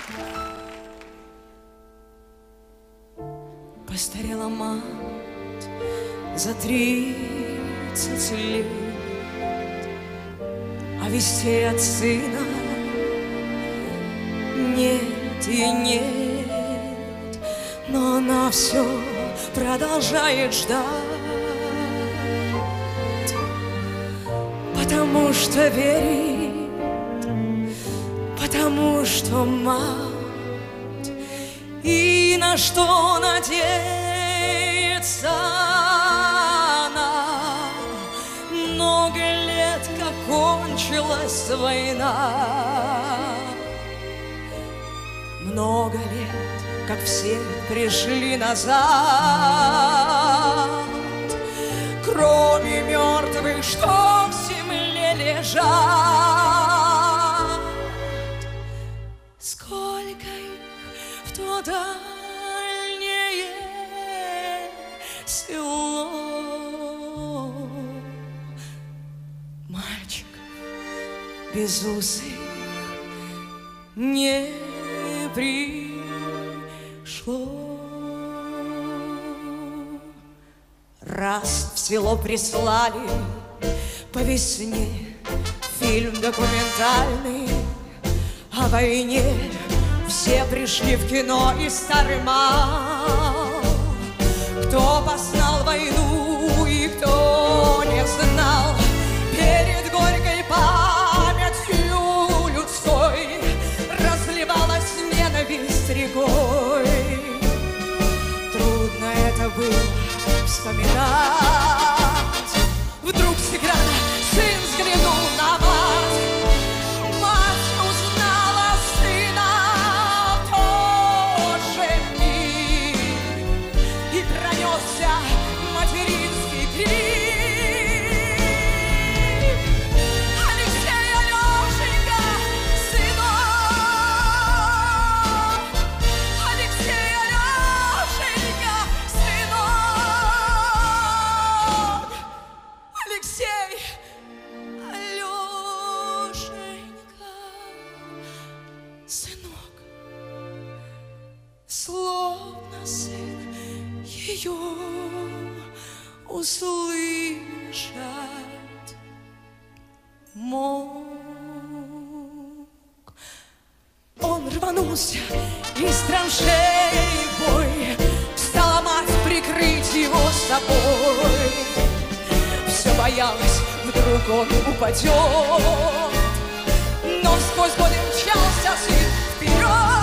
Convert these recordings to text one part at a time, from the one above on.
Постарела мать за 30 лет, а вестей от сына нет и нет, но она все продолжает ждать, потому что верит, потому что мать. И на что надеется она? Много лет, как кончилась война, много лет, как все пришли назад, кроме мертвых, что в земле лежат. Сколько их в то дальнее село мальчиков безусых не пришло. Раз в село прислали по весне фильм документальный о войне. Все пришли в кино, и старый мал, кто познал войну и кто не знал. Перед горькой памятью людской разливалась ненависть рекой. Трудно это было вспоминать. Вдруг с экрана сын взглянул на мать. Мать узнала сына в тот же миг, и пронесся материнский крик: Алексей, Алешенька, сынок! Алексей, Алешенька, сынок! Алексей, Алешенька, сынок. Словно сын ее услышать мог. Он рванулся из траншеи в бой, стала мать прикрыть его собой. Все боялась, вдруг он упадет, но сквозь годы мчался сын вперед.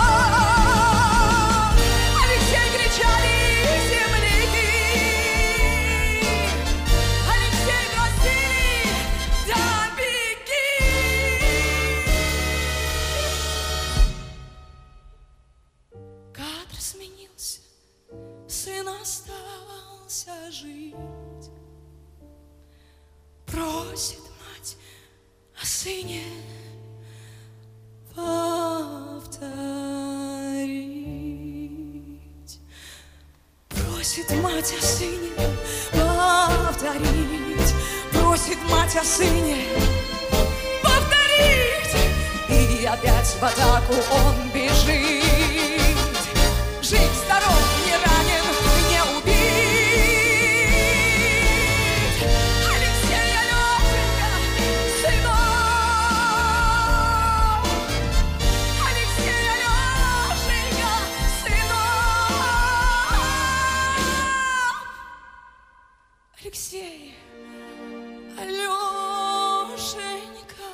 Алексей, кричали земляки, Алексей, гласили, да беги. Кадр сменился, сын остался жить. Просит мать о сыне повторить. Просит мать о сыне повторить. Просит мать о сыне повторить. И опять в атаку он бежит. Жив, здоров, не ранен, не убит. Алексей, Алешенька, сынок! Алексей, Алешенька, сынок! Алексей, Алешенька,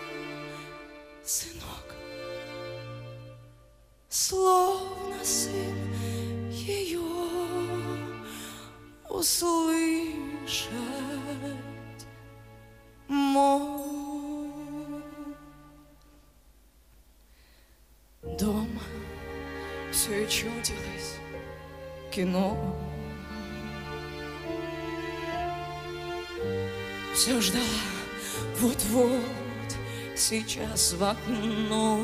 сынок. Словно сын ее услышать мог. Дома все чудилось кино. Все ждала, вот-вот сейчас в окно.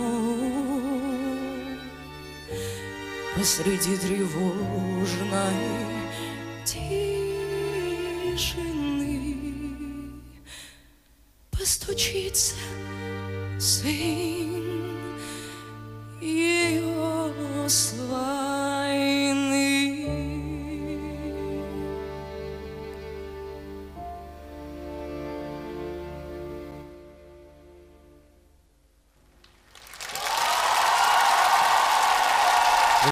Посреди тревожной тишины постучится сын